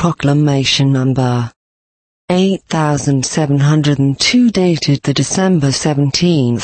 Proclamation Number 8702 dated the December 17,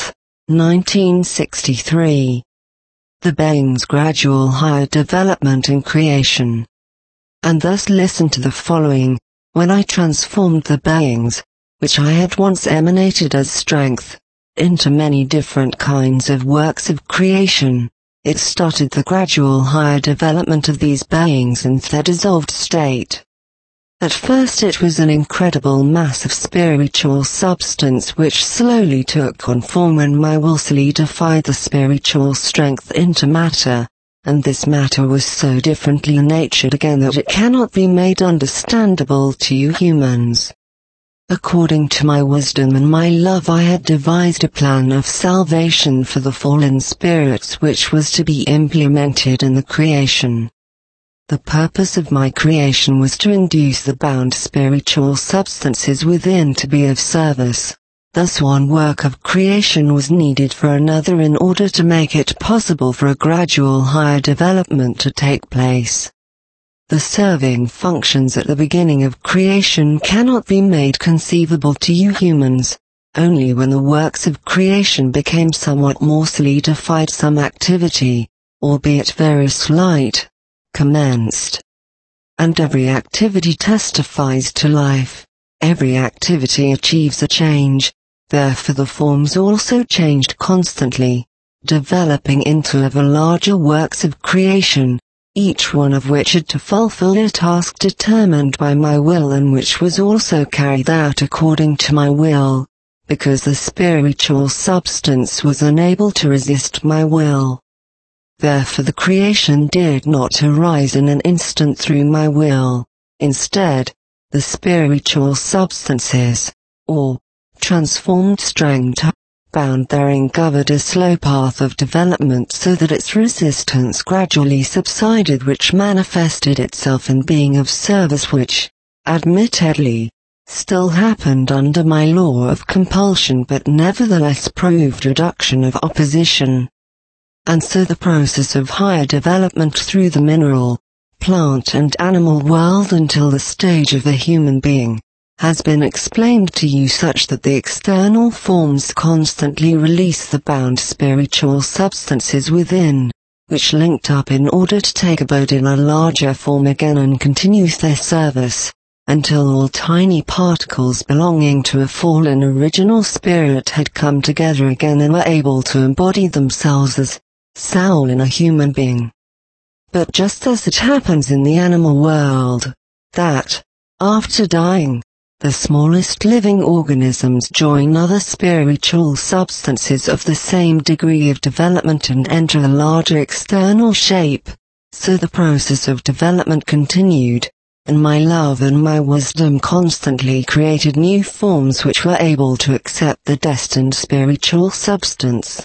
1963. The Being's gradual higher development in creation. And thus listen to the following: when I transformed the beings, which I had once emanated as strength, into many different kinds of works of creation, it started the gradual higher development of these beings in their dissolved state. At first it was an incredible mass of spiritual substance which slowly took on form when my will solidified the spiritual strength into matter, and this matter was so differently natured again that it cannot be made understandable to you humans. According to my wisdom and my love, I had devised a plan of salvation for the fallen spirits which was to be implemented in the creation. The purpose of my creation was to induce the bound spiritual substances within to be of service. Thus one work of creation was needed for another in order to make it possible for a gradual higher development to take place. The serving functions at the beginning of creation cannot be made conceivable to you humans. Only when the works of creation became somewhat more solidified, some activity, albeit very slight, commenced. And every activity testifies to life. Every activity achieves a change. Therefore the forms also changed constantly, developing into ever larger works of creation, each one of which had to fulfill a task determined by my will and which was also carried out according to my will, because the spiritual substance was unable to resist my will. Therefore the creation did not arise in an instant through my will. Instead, the spiritual substances, or transformed strength, bound therein covered a slow path of development so that its resistance gradually subsided, which manifested itself in being of service, which, admittedly, still happened under my law of compulsion but nevertheless proved reduction of opposition. And so the process of higher development through the mineral, plant and animal world until the stage of the human being, has been explained to you such that the external forms constantly release the bound spiritual substances within, which linked up in order to take abode in a larger form again and continue their service, until all tiny particles belonging to a fallen original spirit had come together again and were able to embody themselves as soul in a human being. But just as it happens in the animal world, that, after dying, the smallest living organisms join other spiritual substances of the same degree of development and enter a larger external shape, so the process of development continued, and my love and my wisdom constantly created new forms which were able to accept the destined spiritual substance.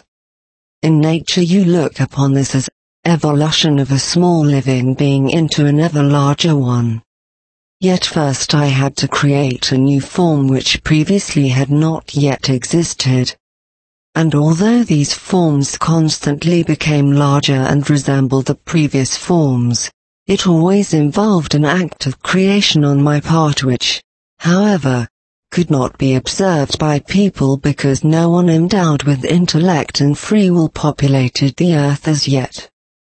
In nature you look upon this as evolution of a small living being into an ever larger one. Yet first I had to create a new form which previously had not yet existed. And although these forms constantly became larger and resembled the previous forms, it always involved an act of creation on my part which, however, could not be observed by people because no one endowed with intellect and free will populated the earth as yet.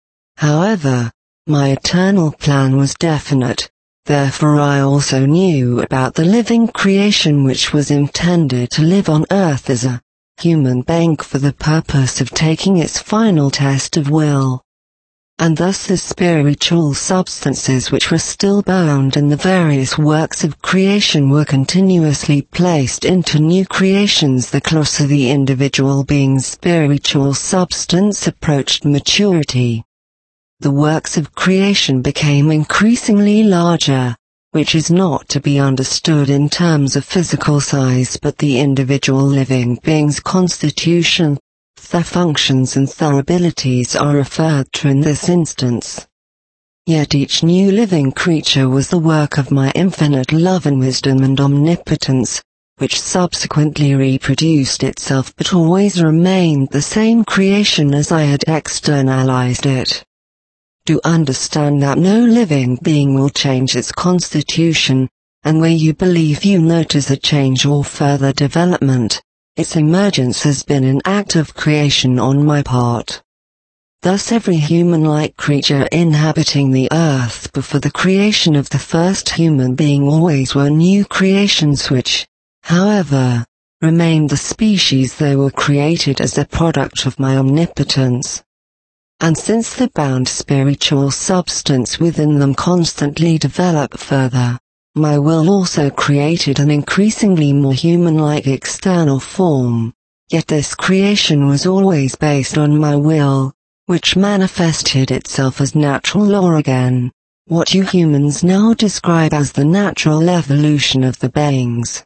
However, my eternal plan was definite. Therefore I also knew about the living creation which was intended to live on earth as a human being for the purpose of taking its final test of will. And thus the spiritual substances which were still bound in the various works of creation were continuously placed into new creations the closer the individual being's spiritual substance approached maturity. The works of creation became increasingly larger, which is not to be understood in terms of physical size but the individual living being's constitution. Their functions and their abilities are referred to in this instance. Yet each new living creature was the work of my infinite love and wisdom and omnipotence, which subsequently reproduced itself but always remained the same creation as I had externalized it. Do understand that no living being will change its constitution, and where you believe you notice a change or further development, its emergence has been an act of creation on my part. Thus every human-like creature inhabiting the earth before the creation of the first human being always were new creations which, however, remained the species they were created as a product of my omnipotence. And since the bound spiritual substance within them constantly developed further, my will also created an increasingly more human-like external form, yet this creation was always based on my will, which manifested itself as natural law again, what you humans now describe as the natural evolution of the beings.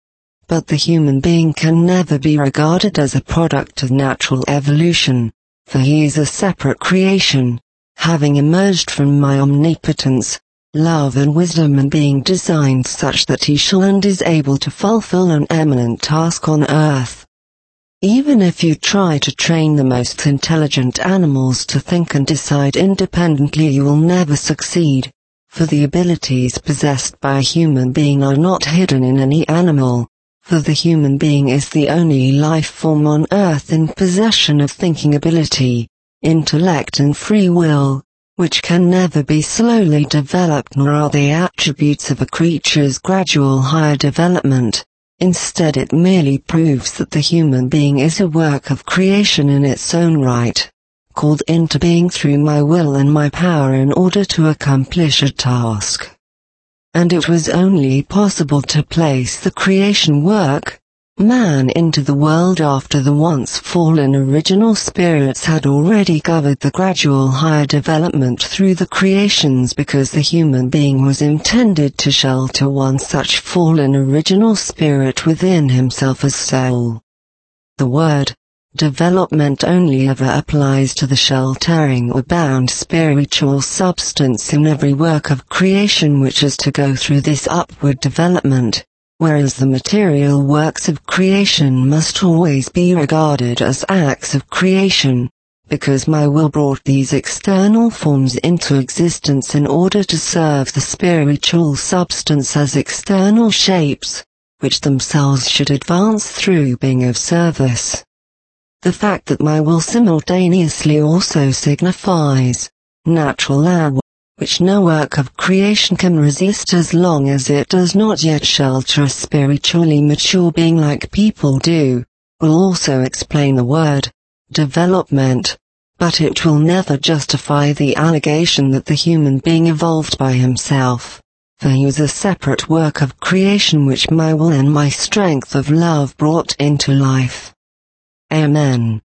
But the human being can never be regarded as a product of natural evolution, for he is a separate creation, having emerged from my omnipotence, love and wisdom and being designed such that he shall and is able to fulfill an eminent task on earth. Even if you try to train the most intelligent animals to think and decide independently, you will never succeed, for the abilities possessed by a human being are not hidden in any animal. For the human being is the only life form on earth in possession of thinking ability, intellect and free will, which can never be slowly developed nor are they attributes of a creature's gradual higher development. Instead it merely proves that the human being is a work of creation in its own right, called into being through my will and my power in order to accomplish a task. And it was only possible to place the creation work, man, into the world after the once fallen original spirits had already covered the gradual higher development through the creations, because the human being was intended to shelter one such fallen original spirit within himself as soul. The word development only ever applies to the sheltering or bound spiritual substance in every work of creation which is to go through this upward development, whereas the material works of creation must always be regarded as acts of creation, because my will brought these external forms into existence in order to serve the spiritual substance as external shapes, which themselves should advance through being of service. The fact that my will simultaneously also signifies natural law, which no work of creation can resist as long as it does not yet shelter a spiritually mature being like people do, will also explain the word development, but it will never justify the allegation that the human being evolved by himself, for he was a separate work of creation which my will and my strength of love brought into life. Amen.